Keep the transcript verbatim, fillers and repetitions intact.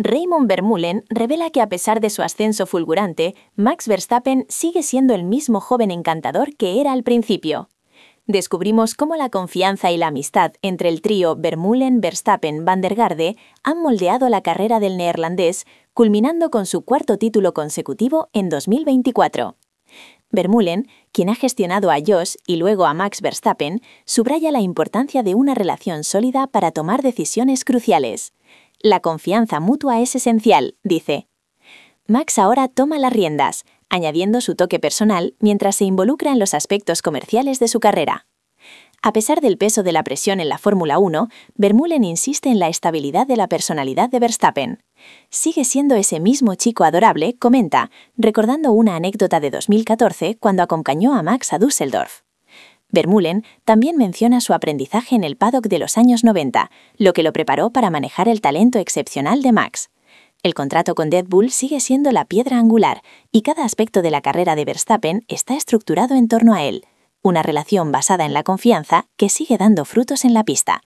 Raymond Vermeulen revela que a pesar de su ascenso fulgurante, Max Verstappen sigue siendo el mismo joven encantador que era al principio. Descubrimos cómo la confianza y la amistad entre el trío Vermeulen-Verstappen-Van der Garde han moldeado la carrera del neerlandés, culminando con su cuarto título consecutivo en dos mil veinticuatro. Vermeulen, quien ha gestionado a Jos y luego a Max Verstappen, subraya la importancia de una relación sólida para tomar decisiones cruciales. La confianza mutua es esencial, dice. Max ahora toma las riendas, añadiendo su toque personal mientras se involucra en los aspectos comerciales de su carrera. A pesar del peso de la presión en la Fórmula uno, Vermeulen insiste en la estabilidad de la personalidad de Verstappen. Sigue siendo ese mismo chico adorable, comenta, recordando una anécdota de dos mil catorce cuando acompañó a Max a Düsseldorf. Vermeulen también menciona su aprendizaje en el paddock de los años noventa, lo que lo preparó para manejar el talento excepcional de Max. El contrato con Red Bull sigue siendo la piedra angular y cada aspecto de la carrera de Verstappen está estructurado en torno a él, una relación basada en la confianza que sigue dando frutos en la pista.